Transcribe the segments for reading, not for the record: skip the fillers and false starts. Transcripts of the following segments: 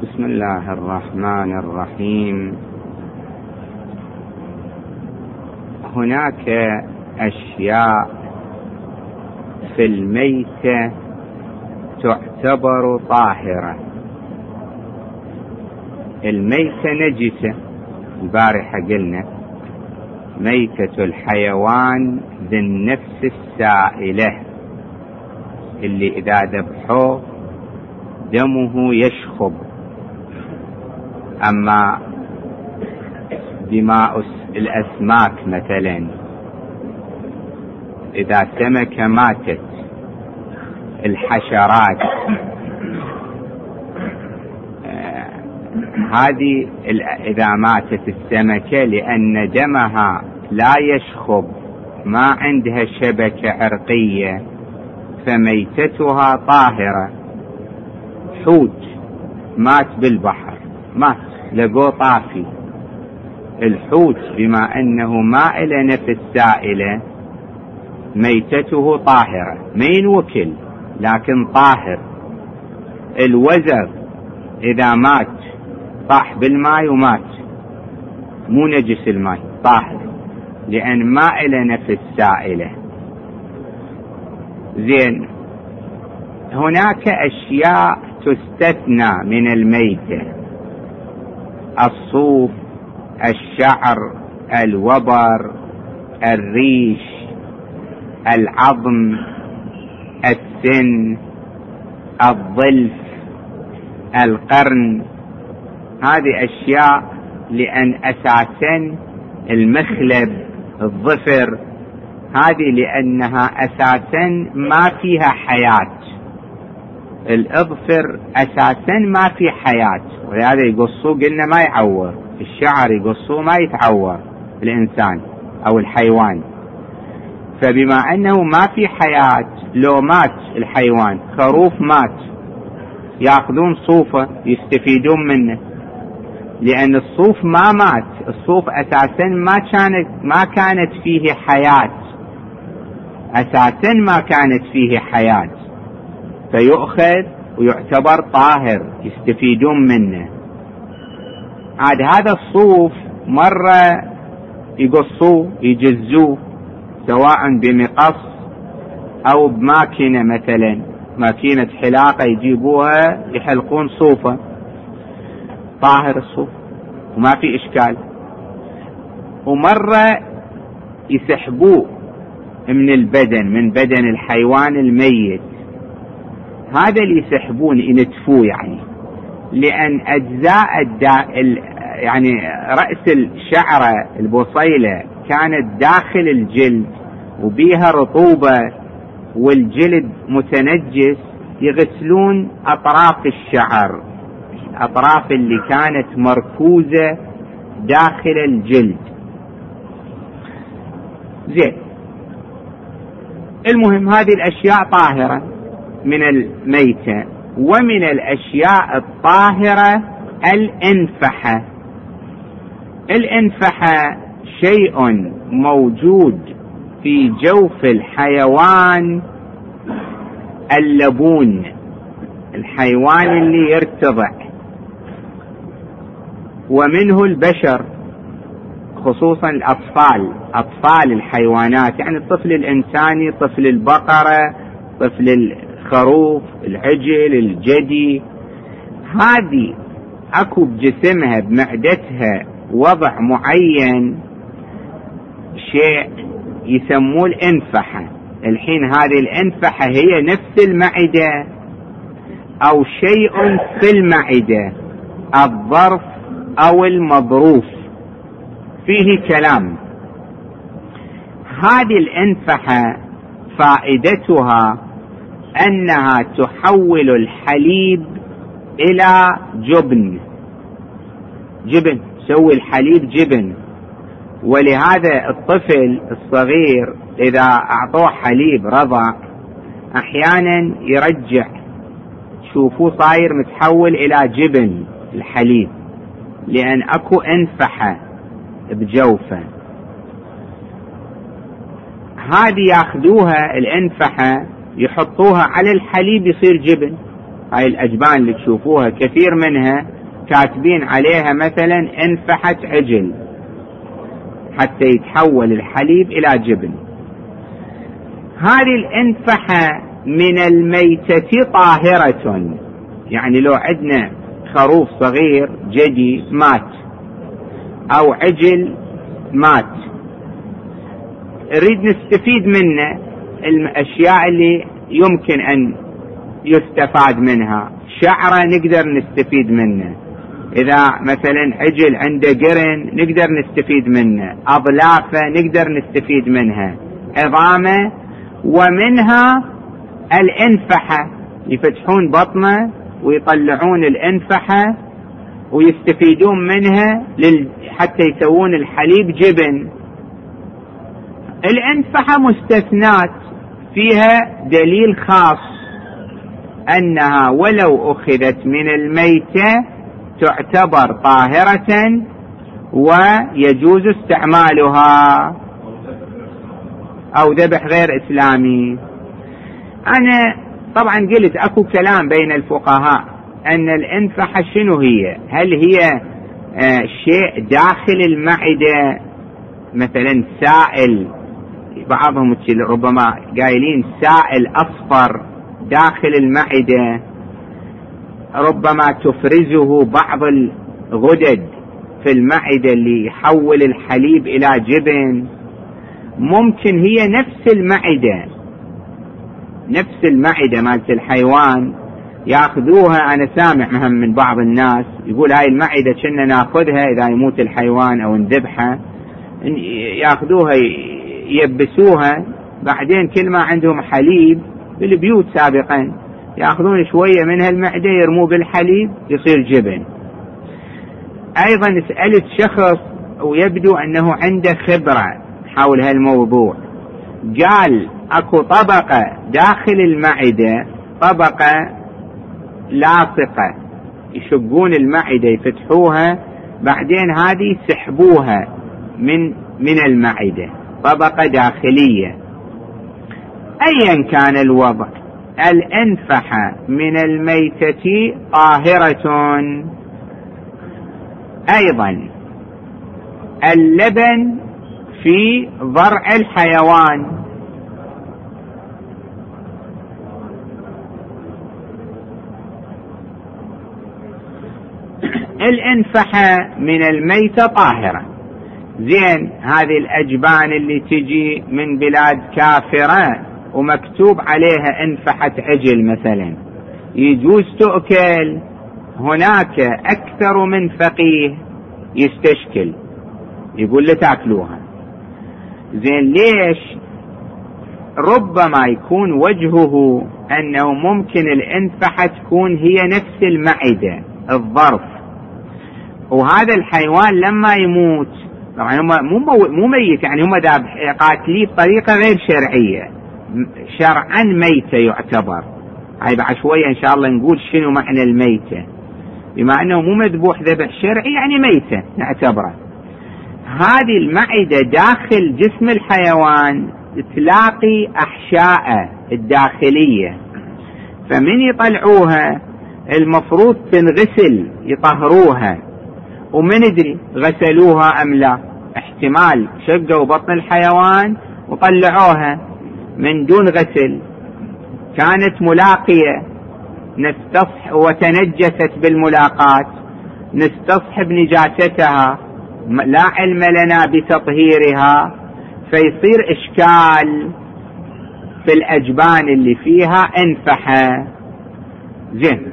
بسم الله الرحمن الرحيم. هناك أشياء في الميتة تعتبر طاهرة. الميتة نجسة، البارحة قلنا ميتة الحيوان ذي النفس السائلة اللي إذا ذبحوه دمه يشخب. أما دماء الأسماك مثلا، إذا سمكة ماتت، الحشرات، هذه إذا ماتت السمكة لأن دمها لا يشخب، ما عندها شبكة عرقية، فميتتها طاهرة. حوت مات بالبحر، مات لقوه طافي. الحوت بما أنه ما إلى نفس سائلة ميتته طاهرة، ما ينوكل لكن طاهر. الوزغ إذا مات طاح بالماء ومات، مو نجس الماء، طاهر لأن ما إلى نفس سائلة. زين، هناك أشياء تستثنى من الميتة: الصوف، الشعر، الوبر، الريش، العظم، السن، الظلف، القرن. هذه أشياء لأن أساسا المخلب، الظفر، هذه لأنها أساسا ما فيها حياة. الأظفر أساسا ما في حياة، ولهذا يقصوه قلنا ما يعور. الشعر يقصوه ما يتعور الإنسان أو الحيوان. فبما أنه ما في حياة، لو مات الحيوان، خروف مات، يأخذون صوفه يستفيدون منه، لأن الصوف ما مات. الصوف أساسا ما كانت فيه حياة، أساسا ما كانت فيه حياة، فيؤخذ ويعتبر طاهر، يستفيدون منه. هذا الصوف مرة يقصوه يجزوه، سواء بمقص أو بماكينة، مثلا ماكينة حلاقة يجيبوها يحلقون صوفه، طاهر الصوف وما في إشكال. ومرة يسحبوه من البدن، من بدن الحيوان الميت، هذا اللي يسحبون ينتفوه، يعني لأن أجزاء يعني رأس الشعرة البصيلة كانت داخل الجلد وبيها رطوبة والجلد متنجس، يغسلون أطراف الشعر، الأطراف اللي كانت مركوزة داخل الجلد. زين، المهم هذه الأشياء طاهرة من الميتة. ومن الأشياء الطاهرة الأنفحة. الأنفحة شيء موجود في جوف الحيوان اللبون، الحيوان اللي يرتضع، ومنه البشر، خصوصا الأطفال، أطفال الحيوانات، يعني الطفل الإنساني، طفل البقرة، طفل الخروف، العجل، الجدي. هذه أكو بجسمها بمعدتها وضع معين، شيء يسموه الأنفحة. الحين هذه الأنفحة هي نفس المعدة أو شيء في المعدة، الظرف أو المظروف، فيه كلام. هذه الأنفحة فائدتها أنها تحول الحليب إلى جبن، تسوي الحليب جبن. ولهذا الطفل الصغير إذا أعطوه حليب رضع أحيانا يرجع، شوفوه صاير متحول إلى جبن الحليب، لأن أكو أنفحة بجوفه. هذه ياخذوها الأنفحة يحطوها على الحليب يصير جبن. هاي الأجبان اللي تشوفوها كثير منها كاتبين عليها مثلا انفحت عجل حتى يتحول الحليب إلى جبن. هذه الانفحة من الميتة طاهرة، يعني لو عندنا خروف صغير جدي مات أو عجل مات نريد نستفيد منه، الأشياء اللي يمكن أن يستفاد منها، شعره نقدر نستفيد منه، إذا مثلا عجل عنده قرن نقدر نستفيد منه، أضلافه نقدر نستفيد منها، عظامه، ومنها الانفحة يفتحون بطنه ويطلعون الانفحة ويستفيدون منها حتى يسوون الحليب جبن. الانفحة مستثنات فيها دليل خاص أنها ولو أخذت من الميتة تعتبر طاهرة ويجوز استعمالها، أو ذبح غير إسلامي. أنا طبعا قلت أكو كلام بين الفقهاء أن الانفحة شنو هي، هل هي شيء داخل المعدة مثلا سائل، بعضهم ربما قايلين سائل أصفر داخل المعدة ربما تفرزه بعض الغدد في المعدة اللي يحول الحليب إلى جبن، ممكن هي نفس المعدة مالت الحيوان ياخذوها. أنا سامع من بعض الناس يقول هاي المعدة كنا ناخذها إذا يموت الحيوان أو نذبحها، ياخذوها يبسوها، بعدين كل ما عندهم حليب بالبيوت سابقا ياخذون شوية منها المعدة يرموه بالحليب يصير جبن. أيضا سألت شخص ويبدو أنه عنده خبرة حول هالموضوع، قال أكو طبقة داخل المعدة، طبقة لاصقة يشقون المعدة يفتحوها، بعدين هذه يسحبوها من المعدة، طبقة داخلية. أيا كان الوضع، الانفحة من الميتة طاهرة. أيضا اللبن في ضرع الحيوان، الانفحة من الميتة طاهرة. زين، هذه الأجبان اللي تجي من بلاد كافرة ومكتوب عليها انفحة عجل مثلا، يجوز تؤكل؟ هناك أكثر من فقيه يستشكل يقول لا تاكلوها. زين، ليش؟ ربما يكون وجهه أنه ممكن الانفحة تكون هي نفس المعدة الظرف، وهذا الحيوان لما يموت طبعا مو ميت، يعني هم قاتليه بطريقة غير شرعية، شرعا ميتة يعتبر. هاي بعد شوية إن شاء الله نقول شنو معنى الميتة، بما أنه مو مذبوح ذبح شرعي يعني ميتة نعتبره. هذه المعدة داخل جسم الحيوان تلاقي أحشاء الداخلية، فمن يطلعوها المفروض تنغسل يطهروها، ومن ندري غسلوها أم لا، احتمال شقوا بطن الحيوان وطلعوها من دون غسل، كانت ملاقية وتنجست بالملاقات، نستصحب نجاستها، لا علم لنا بتطهيرها، فيصير إشكال في الأجبان اللي فيها انفحة. زين،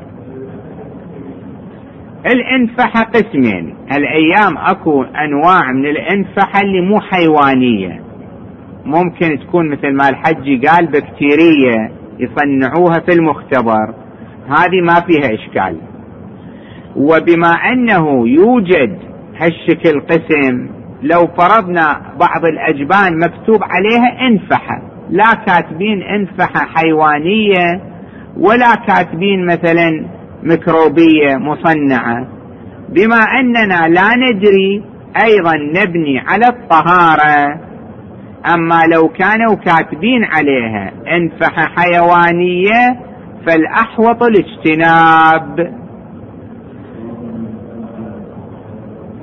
الانفحة قسمين. الأيام أكو أنواع من الانفحة اللي مو حيوانية، ممكن تكون مثل ما الحج قال بكتيرية يصنعوها في المختبر، هذه ما فيها إشكال. وبما أنه يوجد هالشكل قسم، لو فرضنا بعض الأجبان مكتوب عليها انفحة، لا كاتبين انفحة حيوانية ولا كاتبين مثلا ميكروبية مصنعة، بما أننا لا ندري أيضا نبني على الطهارة. أما لو كانوا كاتبين عليها انفحة حيوانية فالأحوط الاجتناب.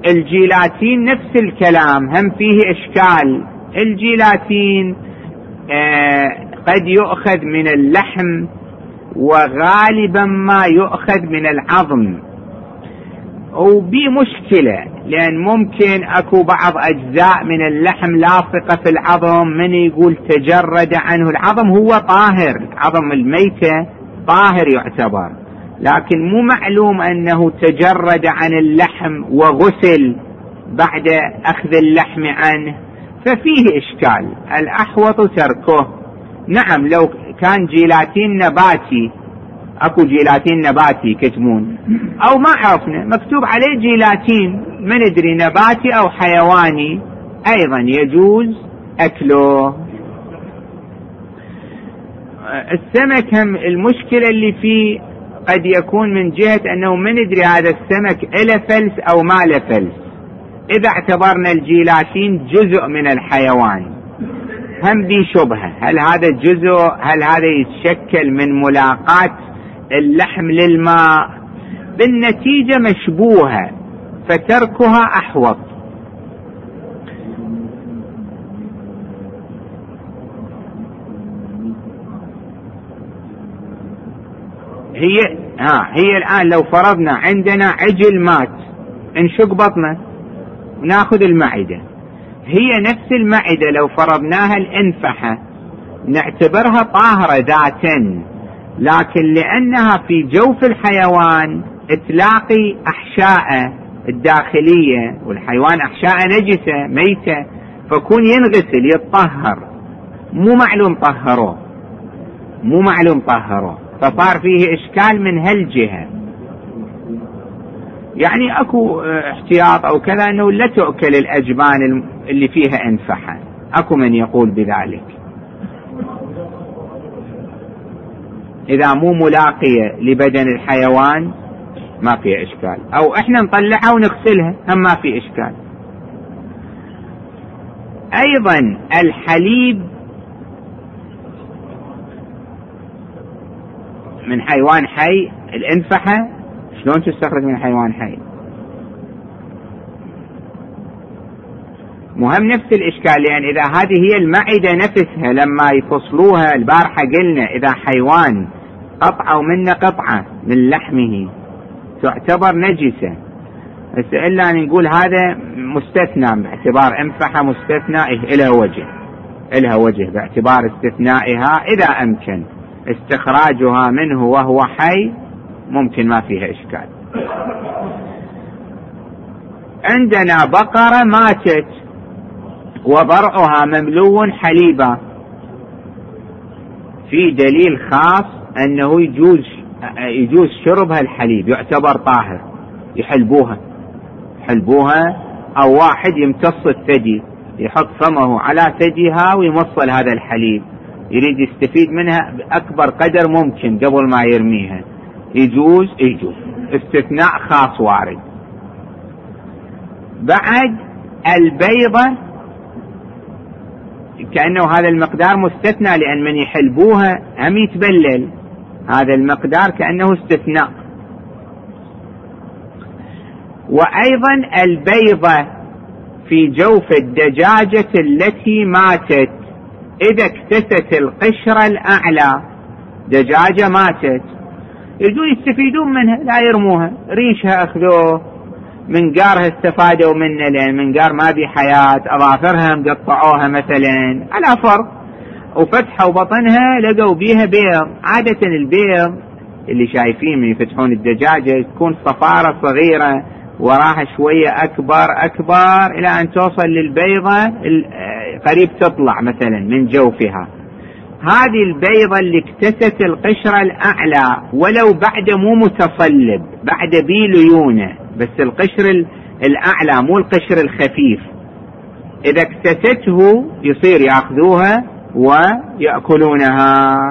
الجيلاتين نفس الكلام، هم فيه إشكال. الجيلاتين قد يؤخذ من اللحم، وغالبا ما يؤخذ من العظم، وبمشكلة لأن ممكن أكو بعض أجزاء من اللحم لاصقة في العظم، من يقول تجرد عنه العظم هو طاهر، عظم الميتة طاهر يعتبر، لكن مو معلوم أنه تجرد عن اللحم وغسل بعد أخذ اللحم عنه، ففيه إشكال. الأحوط تركه. نعم لو كان جيلاتين نباتي، اكو جيلاتين نباتي كتمون، او ما عرفنا مكتوب عليه جيلاتين، ما ندري نباتي او حيواني، ايضا يجوز اكله. السمك هم المشكلة اللي فيه قد يكون من جهة انه ما ندري هذا السمك إله فلس او ما له فلس. اذا اعتبرنا الجيلاتين جزء من الحيوان هم دي شبهة، هل هذا جزء، هل هذا يتشكل من ملاقاة اللحم للماء؟ بالنتيجة مشبوهة، فتركها أحوط. هي الآن لو فرضنا عندنا عجل مات، نشق بطنه وناخذ المعدة، هي نفس المعدة لو فرضناها الانفحة نعتبرها طاهرة ذاتا، لكن لأنها في جوف الحيوان تلاقي أحشاء الداخلية، والحيوان أحشاء نجسة ميتة، فكون ينغسل يتطهر، مو معلوم طهروه، فصار فيه إشكال من هالجهة. يعني أكو احتياط أو كذا أنه لا تؤكل الأجبان اللي فيها انفحة، أكو من يقول بذلك إذا مو ملاقية لبدن الحيوان ما فيه إشكال، أو إحنا نطلعها ونغسلها هم ما فيه إشكال. أيضا الحليب من حيوان حي، الانفحة شلون تستخرج من حيوان حي؟ مهم نفس الإشكال، لأن إذا هذه هي المعدة نفسها لما يفصلوها البارحة قلنا إذا حيوان قطعوا منه قطعة من لحمه تعتبر نجسة، بس إلا أن نقول هذا مستثنى باعتبار انفحة مستثنى، إلها وجه باعتبار استثنائها، إذا أمكن استخراجها منه وهو حي ممكن ما فيها إشكال. عندنا بقرة ماتت وضرعها مملو حليبا، في دليل خاص أنه يجوز شربها الحليب، يعتبر طاهر، يحلبوها أو واحد يمتص الثدي يحط فمه على ثديها ويمصل هذا الحليب، يريد يستفيد منها بأكبر قدر ممكن قبل ما يرميها، يجوز استثناء خاص وارد. بعد البيضة كأنه هذا المقدار مستثنى، لأن من يحلبوها هم يتبلل، هذا المقدار كأنه استثناء. وأيضا البيضة في جوف الدجاجة التي ماتت، إذا اكتست القشرة الأعلى، دجاجة ماتت يجوا يستفيدون منها، لا يرموها، ريشها أخذوه، منقارها استفادوا منه، لأن منقار ما بي حياة، أظافرها مقطعوها مثلا على فرق، وفتحوا بطنها لقوا بيها بيض. عادة البيض اللي شايفين من يفتحون الدجاجة تكون صفارة صغيرة وراها شوية أكبر إلى أن توصل للبيضة قريب تطلع مثلا من جوفها. هذه البيضة اللي اكتست القشرة الأعلى ولو بعد مو متصلب، بعد بي ليونة، بس القشر الأعلى مو القشر الخفيف، إذا اكتسته يصير يأخذوها ويأكلونها.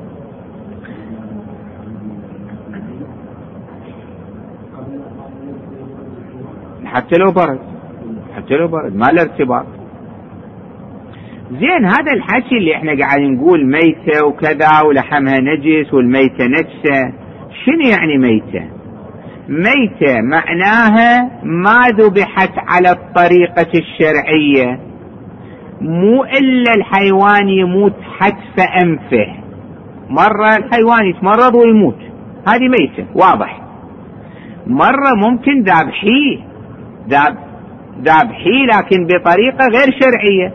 حتى لو برد ما الارتباط. زين هذا الحكي اللي احنا قاعدين نقول ميتة وكذا ولحمها نجس والميتة نجسة، شنو يعني ميتة؟ ميتة معناها ما ذبحت على الطريقة الشرعية، مو إلا الحيوان يموت حتف أنفه، مرة الحيوان يتمرض ويموت، هذه ميتة واضح. مرة ممكن ذابحيه لكن بطريقة غير شرعية،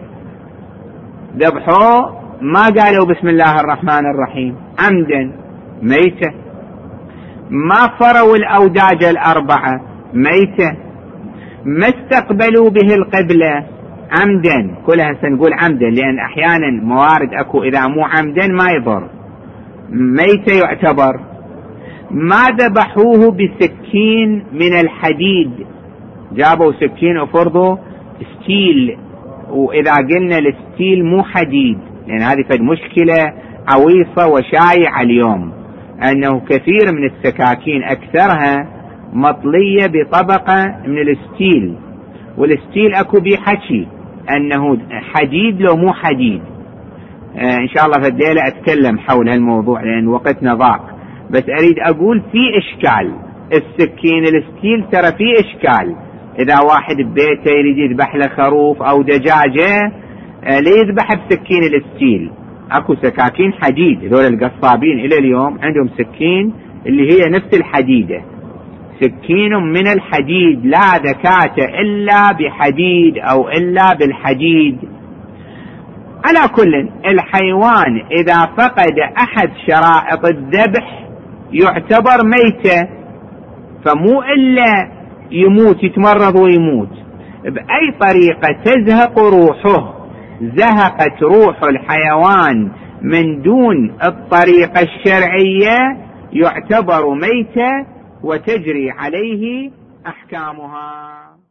ذبحوه ما قالوا بسم الله الرحمن الرحيم عمدا، ميتة. ما فروا الأوداج الأربعة، ميتة. ما استقبلوا به القبلة عمدا، كلها سنقول عمدا لأن أحيانا موارد أكو إذا مو عمدا ما يضر، ميتة يعتبر. ما ذبحوه بسكين من الحديد، جابوا سكين وفرضوا ستيل، وإذا قلنا الستيل مو حديد لأن هذه فد مشكلة عويصة وشائعة اليوم، أنه كثير من السكاكين أكثرها مطلية بطبقة من الستيل، والستيل أكو بيه حكي أنه حديد لو مو حديد. إن شاء الله في الليلة أتكلم حول هالموضوع لأن وقتنا ضاق، بس أريد أقول في إشكال. السكين الستيل ترى في إشكال، إذا واحد ببيته يريد يذبح له خروف أو دجاجة ليذبح بسكين الستيل. أكو سكاكين حديد، ذول القصابين إلى اليوم عندهم سكين اللي هي نفس الحديدة، سكين من الحديد لا ذكاة إلا بحديد أو إلا بالحديد. على كل الحيوان إذا فقد أحد شرائط الذبح يعتبر ميتة، فمو إلا يموت يتمرض ويموت، بأي طريقة تزهق روحه، زهقت روح الحيوان من دون الطريقة الشرعية يعتبر ميتة وتجري عليه أحكامها.